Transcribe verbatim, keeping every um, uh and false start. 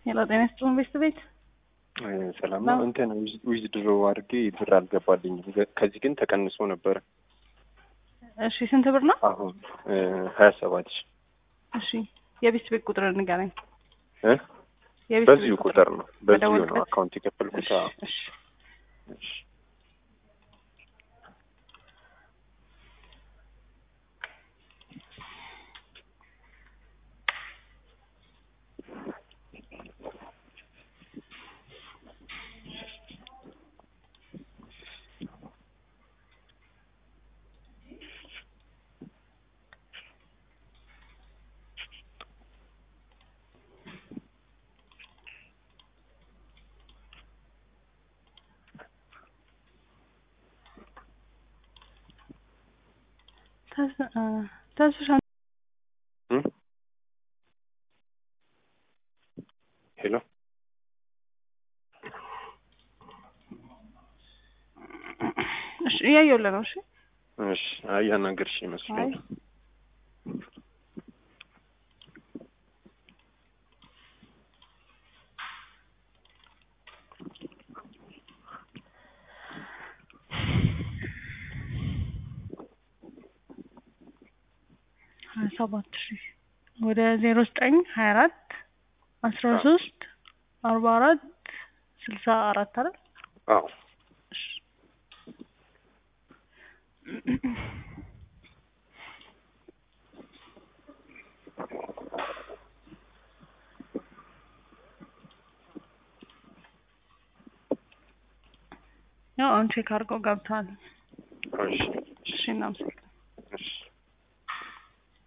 ሄሎ ጤና ይስጥልኝ ቤት ቤት ሰላም ነው። እንትን ዊዝ ድሮ አድርጌ ብር አልገባልኝም። ከዚህ ግን ተቀንሶ ነበር። እሺ ስንት ብር ነው? አሁን ሀያ ሰባት ሺህ እሺ የቤት ቤት ቁጥር ንገረኝ። እ በዚሁ ቁጥር ነው በዚሁ ነው አካውንት የከፈልኩት። እሺ እሺ ተስፋ ሄሎ እሺ እያየሁልህ ነው። እሺ እሺ አያናገርሽ ይመስለኛል። ሰባት ሺህ ወደ ዜሮ ዘጠኝ ሀያ አራት አስራ ሶስት አርባ አራት ስልሳ አራት አይደል? አዎ ያው አንቺ ካርጎ ገብቷል። እሺ እሺ እናመሰግናለን።